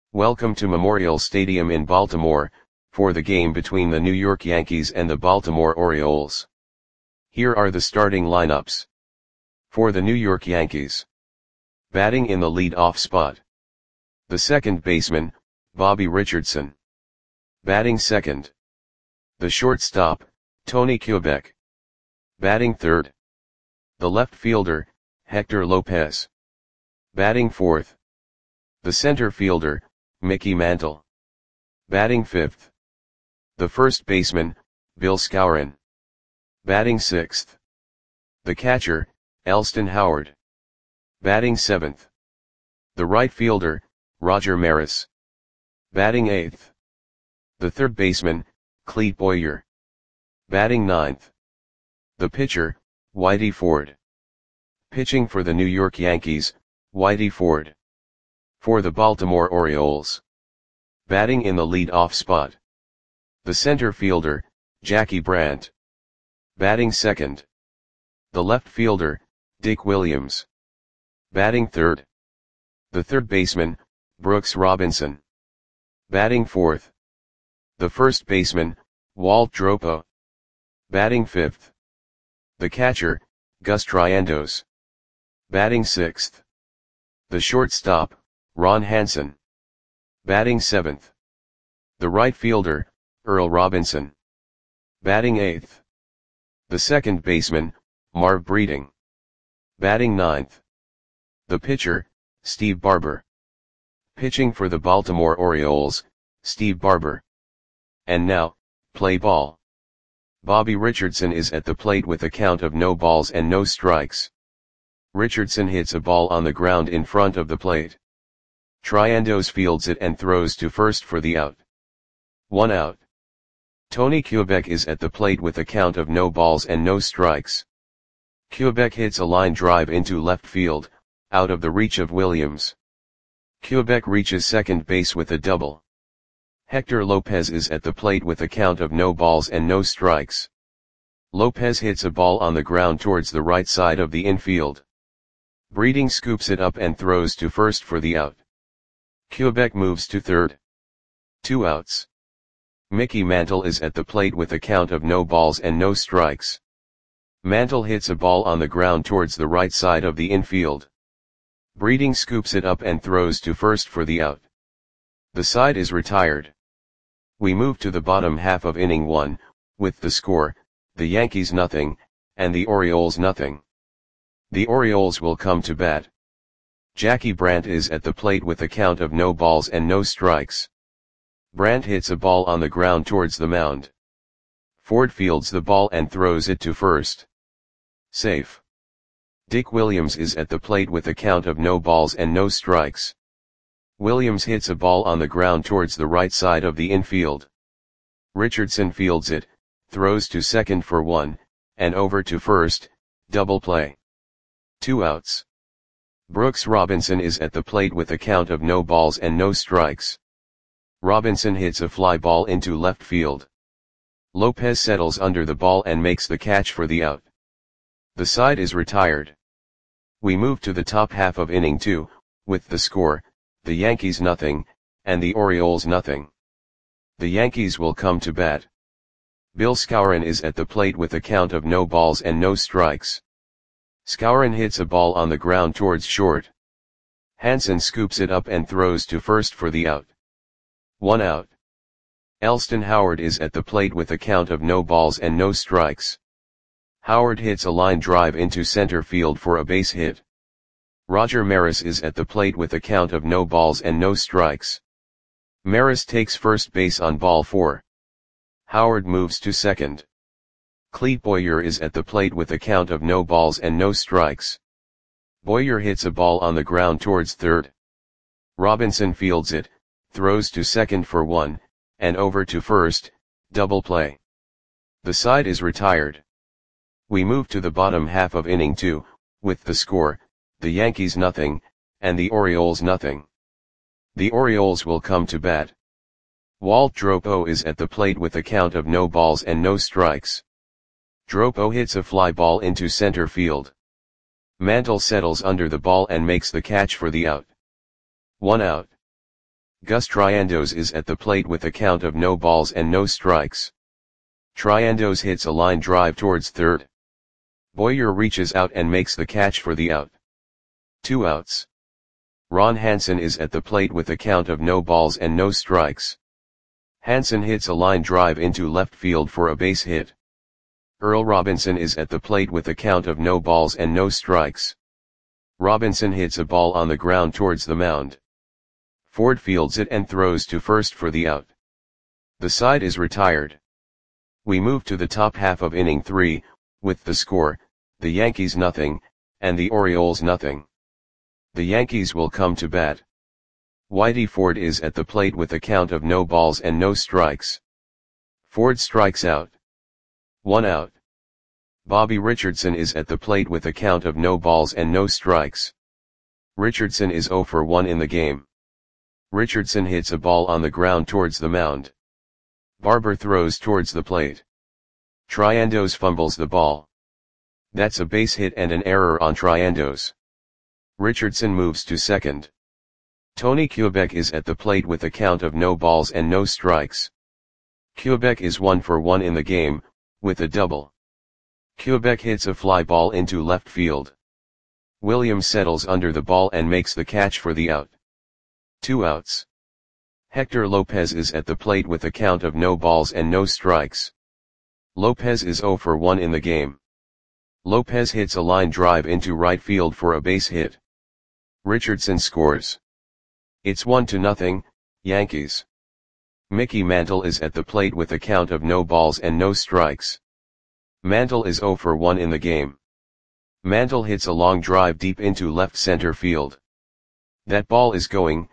Welcome to Memorial Stadium in Baltimore, for the game between the New York Yankees and the Baltimore Orioles. Here are the starting lineups. For the New York Yankees. Batting in the lead-off spot. The second baseman, Bobby Richardson. Batting second. The shortstop, Tony Kubek. Batting third. The left fielder, Hector Lopez. Batting fourth. The center fielder, Mickey Mantle. Batting fifth. The first baseman, Bill Skowron. Batting sixth. The catcher, Elston Howard. Batting seventh. The right fielder, Roger Maris. Batting eighth. The third baseman, Clete Boyer. Batting ninth. The pitcher, Whitey Ford. Pitching for the New York Yankees, Whitey Ford. For the Baltimore Orioles. Batting in the lead-off spot. The center fielder, Jackie Brandt. Batting second. The left fielder, Dick Williams. Batting third. The third baseman, Brooks Robinson. Batting fourth. The first baseman, Walt Dropo. Batting fifth. The catcher, Gus Triandos. Batting sixth. The shortstop, Ron Hansen. Batting seventh. The right fielder, Earl Robinson. Batting eighth. The second baseman, Marv Breeding. Batting ninth. The pitcher, Steve Barber. Pitching for the Baltimore Orioles, Steve Barber. And now, play ball. Bobby Richardson is at the plate with a count of no balls and no strikes. Richardson hits a ball on the ground in front of the plate. Triandos fields it and throws to first for the out. 1 out. Tony Kubek is at the plate with a count of no balls and no strikes. Kubek hits a line drive into left field, out of the reach of Williams. Kubek reaches second base with a double. Hector Lopez is at the plate with a count of no balls and no strikes. Lopez hits a ball on the ground towards the right side of the infield. Breeding scoops it up and throws to first for the out. Kubek moves to third. 2 outs. Mickey Mantle is at the plate with a count of no balls and no strikes. Mantle hits a ball on the ground towards the right side of the infield. Breeding scoops it up and throws to first for the out. The side is retired. We move to the bottom half of inning 1, with the score, the Yankees nothing, and the Orioles nothing. The Orioles will come to bat. Jackie Brandt is at the plate with a count of no balls and no strikes. Brandt hits a ball on the ground towards the mound. Ford fields the ball and throws it to first. Safe. Dick Williams is at the plate with a count of no balls and no strikes. Williams hits a ball on the ground towards the right side of the infield. Richardson fields it, throws to second for 1, and over to first, double play. 2 outs. Brooks Robinson is at the plate with a count of no balls and no strikes. Robinson hits a fly ball into left field. Lopez settles under the ball and makes the catch for the out. The side is retired. We move to the top half of inning 2, with the score, the Yankees nothing, and the Orioles nothing. The Yankees will come to bat. Bill Skowron is at the plate with a count of no balls and no strikes. Skowron hits a ball on the ground towards short. Hansen scoops it up and throws to first for the out. 1 out. Elston Howard is at the plate with a count of no balls and no strikes. Howard hits a line drive into center field for a base hit. Roger Maris is at the plate with a count of no balls and no strikes. Maris takes first base on ball 4. Howard moves to second. Clete Boyer is at the plate with a count of no balls and no strikes. Boyer hits a ball on the ground towards third. Robinson fields it, throws to second for 1, and over to first, double play. The side is retired. We move to the bottom half of inning 2, with the score, the Yankees nothing, and the Orioles nothing. The Orioles will come to bat. Walt Dropo is at the plate with a count of no balls and no strikes. Dropo hits a fly ball into center field. Mantle settles under the ball and makes the catch for the out. 1 out. Gus Triandos is at the plate with a count of no balls and no strikes. Triandos hits a line drive towards third. Boyer reaches out and makes the catch for the out. 2 outs. Ron Hansen is at the plate with a count of no balls and no strikes. Hansen hits a line drive into left field for a base hit. Earl Robinson is at the plate with a count of no balls and no strikes. Robinson hits a ball on the ground towards the mound. Ford fields it and throws to first for the out. The side is retired. We move to the top half of inning 3, with the score, the Yankees nothing, and the Orioles nothing. The Yankees will come to bat. Whitey Ford is at the plate with a count of no balls and no strikes. Ford strikes out. 1 out. Bobby Richardson is at the plate with a count of no balls and no strikes. Richardson is 0 for 1 in the game. Richardson hits a ball on the ground towards the mound. Barber throws towards the plate. Triandos fumbles the ball. That's a base hit and an error on Triandos. Richardson moves to second. Tony Kubek is at the plate with a count of no balls and no strikes. Kubek is 1 for 1 in the game, with a double. Kubek hits a fly ball into left field. Williams settles under the ball and makes the catch for the out. 2 outs. Hector Lopez is at the plate with a count of no balls and no strikes. Lopez is 0 for 1 in the game. Lopez hits a line drive into right field for a base hit. Richardson scores. It's 1-0, Yankees. Mickey Mantle is at the plate with a count of no balls and no strikes. Mantle is 0 for 1 in the game. Mantle hits a long drive deep into left center field. That ball is gone.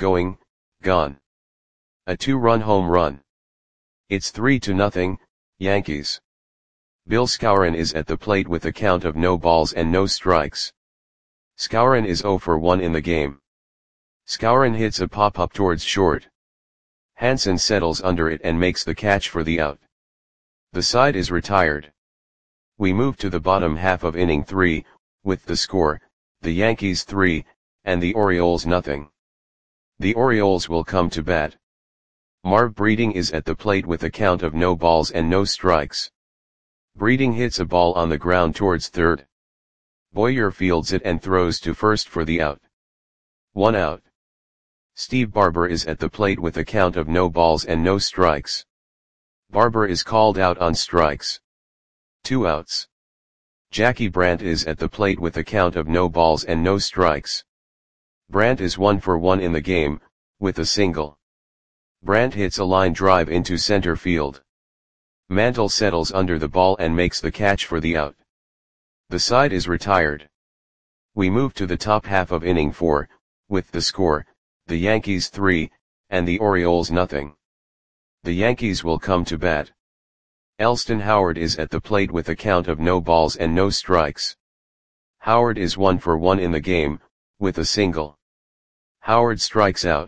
A 2-run home run. It's 3-0, Yankees. Bill Skowron is at the plate with a count of no balls and no strikes. Skowron is 0 for 1 in the game. Skowron hits a pop-up towards short. Hansen settles under it and makes the catch for the out. The side is retired. We move to the bottom half of inning 3, with the score, the Yankees 3, and the Orioles nothing. The Orioles will come to bat. Marv Breeding is at the plate with a count of no balls and no strikes. Breeding hits a ball on the ground towards third. Boyer fields it and throws to first for the out. 1 out. Steve Barber is at the plate with a count of no balls and no strikes. Barber is called out on strikes. 2 outs. Jackie Brandt is at the plate with a count of no balls and no strikes. Brandt is 1 for 1 in the game, with a single. Brandt hits a line drive into center field. Mantle settles under the ball and makes the catch for the out. The side is retired. We move to the top half of inning 4, with the score, the Yankees 3, and the Orioles nothing. The Yankees will come to bat. Elston Howard is at the plate with a count of no balls and no strikes. Howard is 1 for 1 in the game, with a single. Howard strikes out.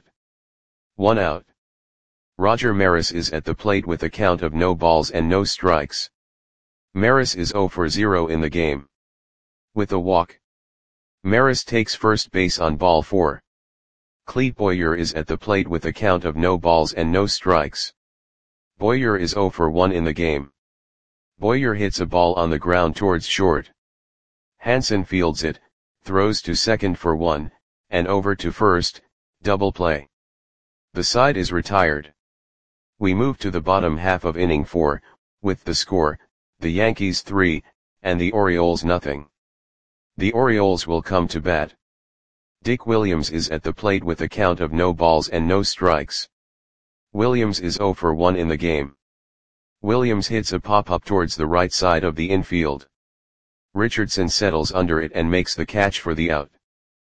1 out. Roger Maris is at the plate with a count of no balls and no strikes. Maris is 0 for 0 in the game. With a walk. Maris takes first base on ball 4. Clete Boyer is at the plate with a count of no balls and no strikes. Boyer is 0 for 1 in the game. Boyer hits a ball on the ground towards short. Hansen fields it, throws to second for 1, and over to first, double play. The side is retired. We move to the bottom half of inning 4, with the score, the Yankees 3, and the Orioles nothing. The Orioles will come to bat. Dick Williams is at the plate with a count of no balls and no strikes. Williams is 0 for 1 in the game. Williams hits a pop-up towards the right side of the infield. Richardson settles under it and makes the catch for the out.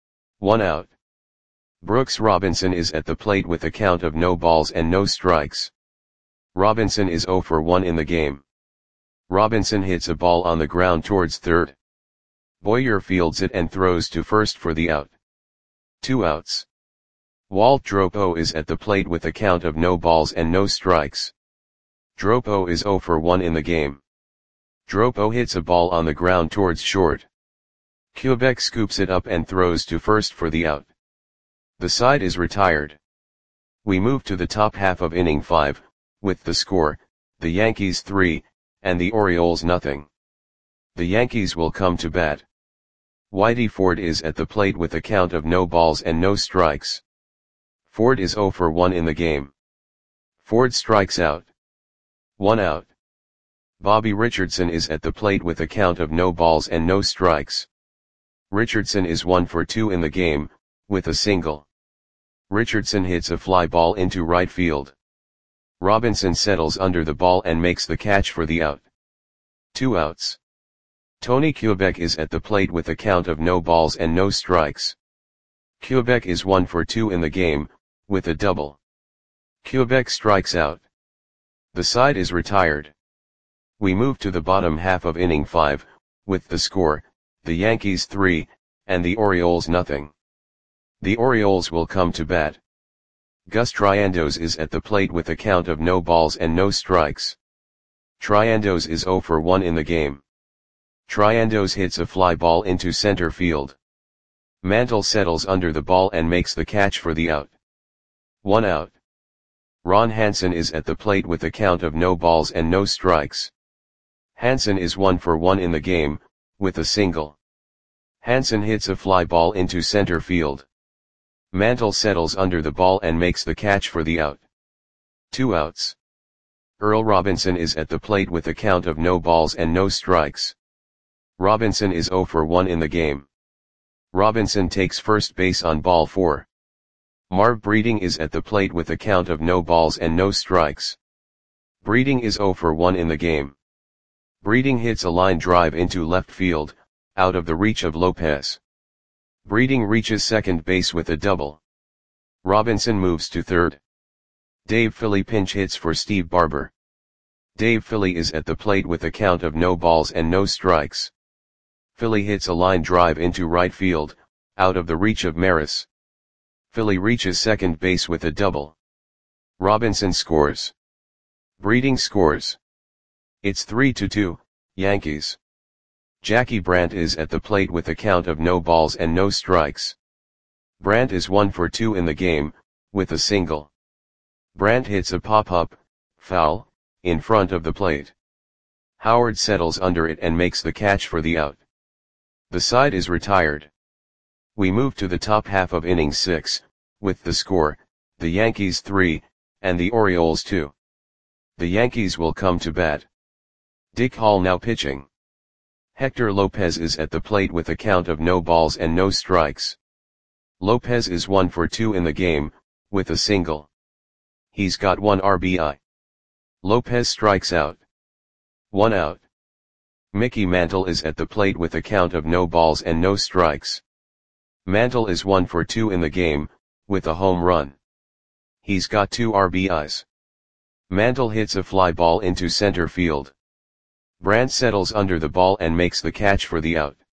1 out. Brooks Robinson is at the plate with a count of no balls and no strikes. Robinson is 0 for 1 in the game. Robinson hits a ball on the ground towards third. Boyer fields it and throws to first for the out. 2 outs. Walt Dropo is at the plate with a count of no balls and no strikes. Dropo is 0 for 1 in the game. Dropo hits a ball on the ground towards short. Kubek scoops it up and throws to first for the out. The side is retired. We move to the top half of inning 5, with the score, the Yankees 3, and the Orioles nothing. The Yankees will come to bat. Whitey Ford is at the plate with a count of no balls and no strikes. Ford is 0 for 1 in the game. Ford strikes out. 1 out. Bobby Richardson is at the plate with a count of no balls and no strikes. Richardson is 1 for 2 in the game, with a single. Richardson hits a fly ball into right field. Robinson settles under the ball and makes the catch for the out. 2 outs. Tony Kubek is at the plate with a count of no balls and no strikes. Kubek is 1 for 2 in the game, with a double. Kubek strikes out. The side is retired. We move to the bottom half of inning 5, with the score, the Yankees 3, and the Orioles nothing. The Orioles will come to bat. Gus Triandos is at the plate with a count of no balls and no strikes. Triandos is 0 for 1 in the game. Triandos hits a fly ball into center field. Mantle settles under the ball and makes the catch for the out. 1 out. Ron Hansen is at the plate with a count of no balls and no strikes. Hansen is 1 for 1 in the game, with a single. Hansen hits a fly ball into center field. Mantle settles under the ball and makes the catch for the out. 2 outs. Earl Robinson is at the plate with a count of no balls and no strikes. Robinson is 0 for 1 in the game. Robinson takes first base on ball 4. Marv Breeding is at the plate with a count of no balls and no strikes. Breeding is 0 for 1 in the game. Breeding hits a line drive into left field, out of the reach of Lopez. Breeding reaches second base with a double. Robinson moves to third. Dave Philly pinch hits for Steve Barber. Dave Philly is at the plate with a count of no balls and no strikes. Philly hits a line drive into right field, out of the reach of Maris. Philly reaches second base with a double. Robinson scores. Breeding scores. It's 3-2, Yankees. Jackie Brandt is at the plate with a count of no balls and no strikes. Brandt is 1 for 2 in the game, with a single. Brandt hits a pop-up, foul, in front of the plate. Howard settles under it and makes the catch for the out. The side is retired. We move to the top half of inning 6, with the score, the Yankees 3, and the Orioles 2. The Yankees will come to bat. Dick Hall now pitching. Hector Lopez is at the plate with a count of no balls and no strikes. Lopez is 1 for 2 in the game, with a single. He's got 1 RBI. Lopez strikes out. 1 out. Mickey Mantle is at the plate with a count of no balls and no strikes. Mantle is 1 for 2 in the game, with a home run. He's got 2 RBIs. Mantle hits a fly ball into center field. Brandt settles under the ball and makes the catch for the out.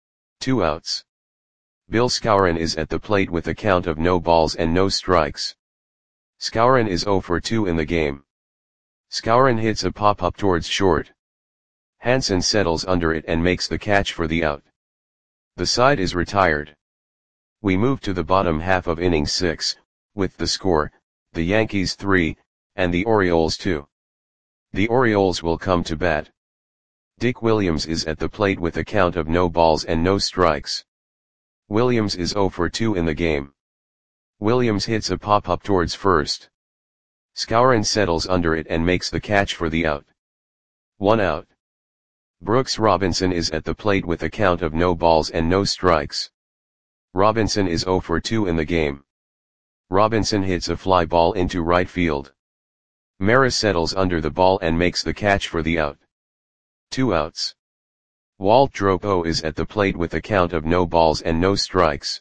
2 outs. Bill Skowron is at the plate with a count of no balls and no strikes. Skowron is 0 for 2 in the game. Skowron hits a pop-up towards short. Hansen settles under it and makes the catch for the out. The side is retired. We move to the bottom half of inning 6, with the score, the Yankees 3, and the Orioles 2. The Orioles will come to bat. Dick Williams is at the plate with a count of no balls and no strikes. Williams is 0 for 2 in the game. Williams hits a pop-up towards first. Skowron settles under it and makes the catch for the out. 1 out. Brooks Robinson is at the plate with a count of no balls and no strikes. Robinson is 0 for 2 in the game. Robinson hits a fly ball into right field. Maris settles under the ball and makes the catch for the out. 2 outs. Walt Dropo is at the plate with a count of no balls and no strikes.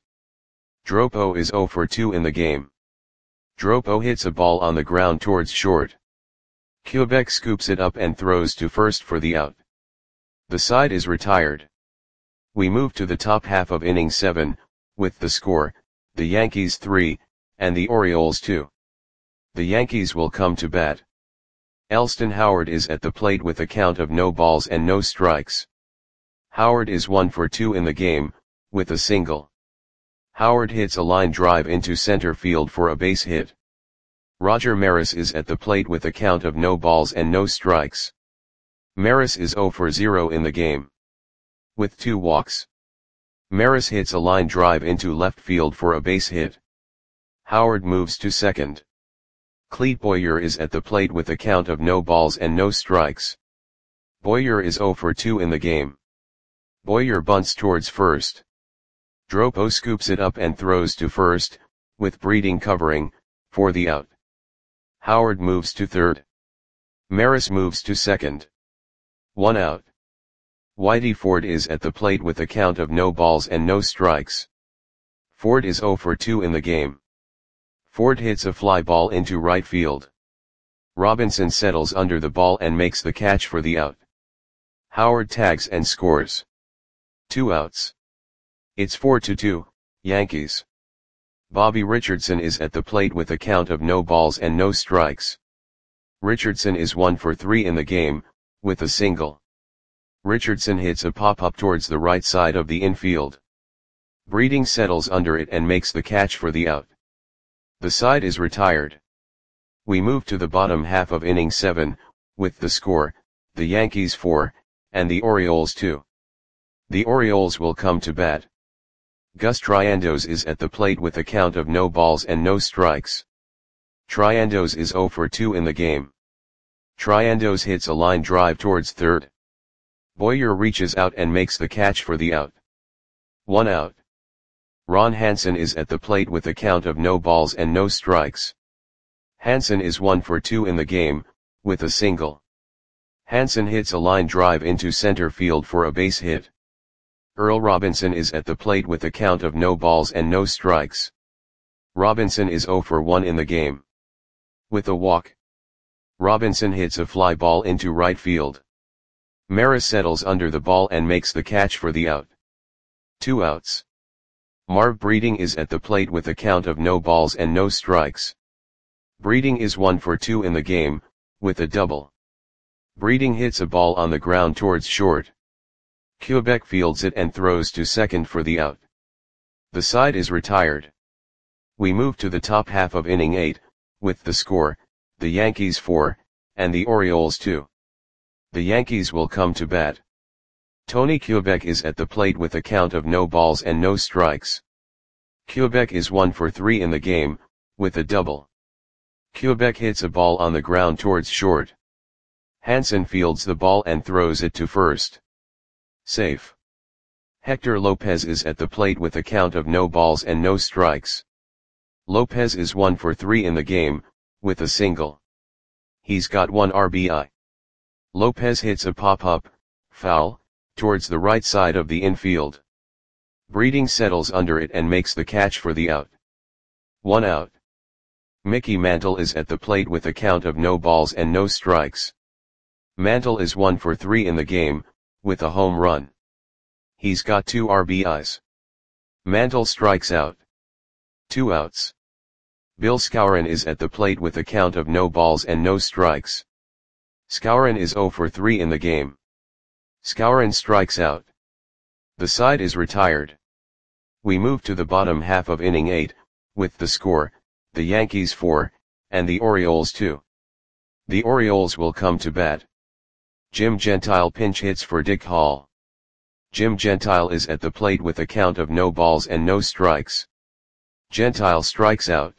Dropo is 0 for 2 in the game. Dropo hits a ball on the ground towards short. Kubek scoops it up and throws to first for the out. The side is retired. We move to the top half of inning 7, with the score, the Yankees 3, and the Orioles 2. The Yankees will come to bat. Elston Howard is at the plate with a count of no balls and no strikes. Howard is 1 for 2 in the game, with a single. Howard hits a line drive into center field for a base hit. Roger Maris is at the plate with a count of no balls and no strikes. Maris is 0 for 0 in the game. With 2 walks. Maris hits a line drive into left field for a base hit. Howard moves to second. Clete Boyer is at the plate with a count of no balls and no strikes. Boyer is 0 for 2 in the game. Boyer bunts towards first. Dropo scoops it up and throws to first, with Breeding covering, for the out. Howard moves to third. Maris moves to second. 1 out. Whitey Ford is at the plate with a count of no balls and no strikes. Ford is 0 for 2 in the game. Ford hits a fly ball into right field. Robinson settles under the ball and makes the catch for the out. Howard tags and scores. 2 outs. It's 4-2, Yankees. Bobby Richardson is at the plate with a count of no balls and no strikes. Richardson is 1 for 3 in the game, with a single. Richardson hits a pop-up towards the right side of the infield. Breeding settles under it and makes the catch for the out. The side is retired. We move to the bottom half of inning 7, with the score, the Yankees 4, and the Orioles 2. The Orioles will come to bat. Gus Triandos is at the plate with a count of no balls and no strikes. Triandos is 0 for 2 in the game. Triandos hits a line drive towards third. Boyer reaches out and makes the catch for the out. 1 out. Ron Hansen is at the plate with a count of no balls and no strikes. Hansen is 1 for 2 in the game, with a single. Hansen hits a line drive into center field for a base hit. Earl Robinson is at the plate with a count of no balls and no strikes. Robinson is 0 for 1 in the game. With a walk. Robinson hits a fly ball into right field. Maris settles under the ball and makes the catch for the out. 2 outs. Marv Breeding is at the plate with a count of no balls and no strikes. Breeding is 1 for 2 in the game, with a double. Breeding hits a ball on the ground towards short. Quebec fields it and throws to second for the out. The side is retired. We move to the top half of inning 8, with the score, the Yankees 4, and the Orioles 2. The Yankees will come to bat. Tony Quebec is at the plate with a count of no balls and no strikes. Quebec is 1 for 3 in the game, with a double. Quebec hits a ball on the ground towards short. Hansen fields the ball and throws it to first. Safe. Hector Lopez is at the plate with a count of no balls and no strikes. Lopez is 1 for 3 in the game, with a single. He's got 1 RBI. Lopez hits a pop-up, foul, towards the right side of the infield. Breeding settles under it and makes the catch for the out. 1 out. Mickey Mantle is at the plate with a count of no balls and no strikes. Mantle is 1 for 3 in the game, with a home run. He's got 2 RBIs. Mantle strikes out. 2 outs. Bill Skowron is at the plate with a count of no balls and no strikes. Skowron is 0 for 3 in the game. Skowron strikes out. The side is retired. We move to the bottom half of inning 8, with the score, the Yankees 4, and the Orioles 2. The Orioles will come to bat. Jim Gentile pinch hits for Dick Hall. Jim Gentile is at the plate with a count of no balls and no strikes. Gentile strikes out.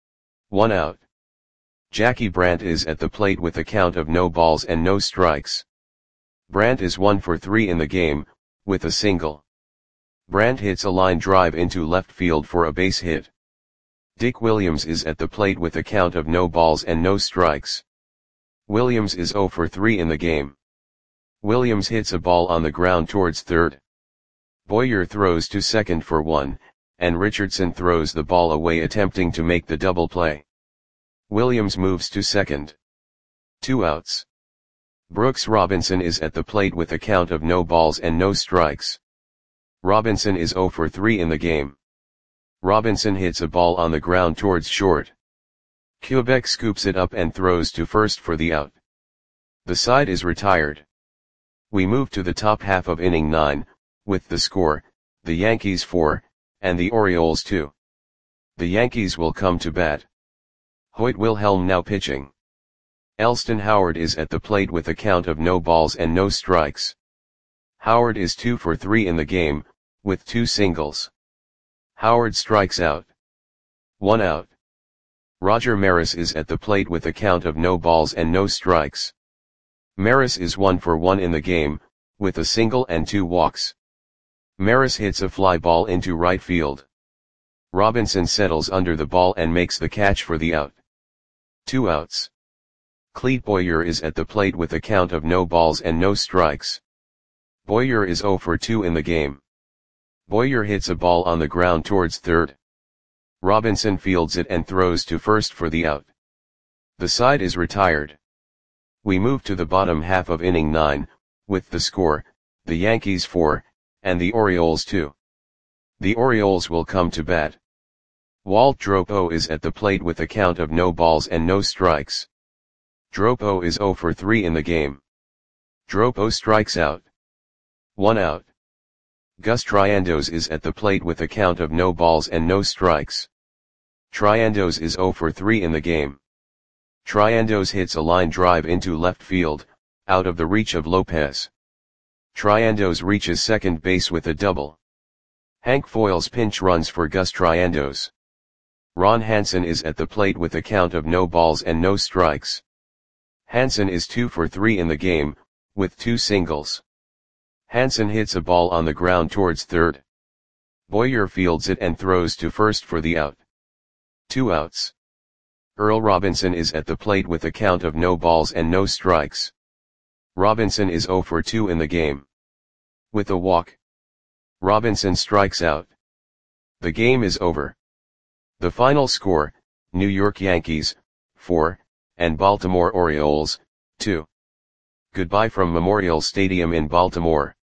1 out. Jackie Brandt is at the plate with a count of no balls and no strikes. Brandt is 1 for 3 in the game, with a single. Brandt hits a line drive into left field for a base hit. Dick Williams is at the plate with a count of no balls and no strikes. Williams is 0 for 3 in the game. Williams hits a ball on the ground towards third. Boyer throws to second for 1, and Richardson throws the ball away attempting to make the double play. Williams moves to second. 2 outs. Brooks Robinson is at the plate with a count of no balls and no strikes. Robinson is 0 for 3 in the game. Robinson hits a ball on the ground towards short. Quebec scoops it up and throws to first for the out. The side is retired. We move to the top half of inning 9, with the score, the Yankees 4, and the Orioles 2. The Yankees will come to bat. Hoyt Wilhelm now pitching. Elston Howard is at the plate with a count of no balls and no strikes. Howard is 2 for 3 in the game, with 2 singles. Howard strikes out. 1 out. Roger Maris is at the plate with a count of no balls and no strikes. Maris is 1 for 1 in the game, with a single and 2 walks. Maris hits a fly ball into right field. Robinson settles under the ball and makes the catch for the out. 2 outs. Clete Boyer is at the plate with a count of no balls and no strikes. Boyer is 0 for 2 in the game. Boyer hits a ball on the ground towards third. Robinson fields it and throws to first for the out. The side is retired. We move to the bottom half of inning 9, with the score, the Yankees 4, and the Orioles 2. The Orioles will come to bat. Walt Dropo is at the plate with a count of no balls and no strikes. Dropo is 0 for 3 in the game. Dropo strikes out. 1 out. Gus Triandos is at the plate with a count of no balls and no strikes. Triandos is 0 for 3 in the game. Triandos hits a line drive into left field, out of the reach of Lopez. Triandos reaches second base with a double. Hank Foyles pinch runs for Gus Triandos. Ron Hansen is at the plate with a count of no balls and no strikes. Hansen is 2 for 3 in the game, with 2 singles. Hansen hits a ball on the ground towards third. Boyer fields it and throws to first for the out. 2 outs. Earl Robinson is at the plate with a count of no balls and no strikes. Robinson is 0 for 2 in the game. With a walk, Robinson strikes out. The game is over. The final score, New York Yankees, 4, and Baltimore Orioles, 2. Goodbye from Memorial Stadium in Baltimore.